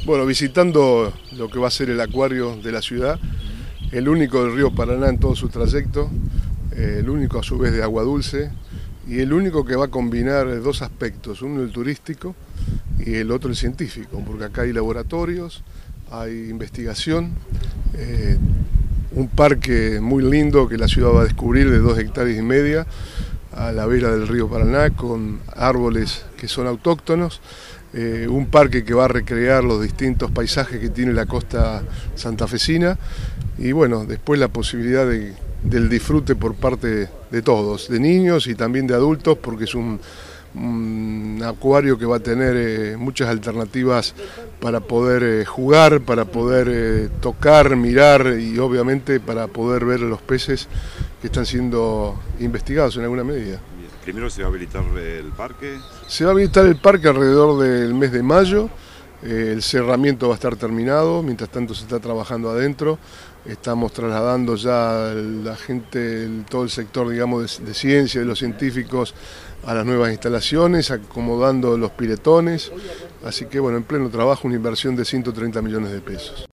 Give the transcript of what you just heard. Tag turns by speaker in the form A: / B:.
A: Bueno, visitando lo que va a ser el acuario de la ciudad, el único del río Paraná en todo su trayecto, el único a su vez de agua dulce y el único que va a combinar dos aspectos, uno el turístico y el otro el científico, porque acá hay laboratorios, hay investigación, un parque muy lindo que la ciudad va a descubrir de 2,5 hectáreas a la vera del río Paraná con árboles que son autóctonos, un parque que va a recrear los distintos paisajes que tiene la costa santafesina y bueno, después la posibilidad del disfrute por parte de todos, de niños y también de adultos, porque es un acuario que va a tener muchas alternativas para poder jugar, para poder tocar, mirar y obviamente para poder ver los peces que están siendo investigados en alguna medida.
B: Primero se va a habilitar el parque.
A: Se va a habilitar el parque alrededor del mes de mayo, el cerramiento va a estar terminado, mientras tanto se está trabajando adentro, estamos trasladando ya la gente, todo el sector digamos de ciencia, de los científicos a las nuevas instalaciones, acomodando los piletones, así que bueno, en pleno trabajo una inversión de 130 millones de pesos.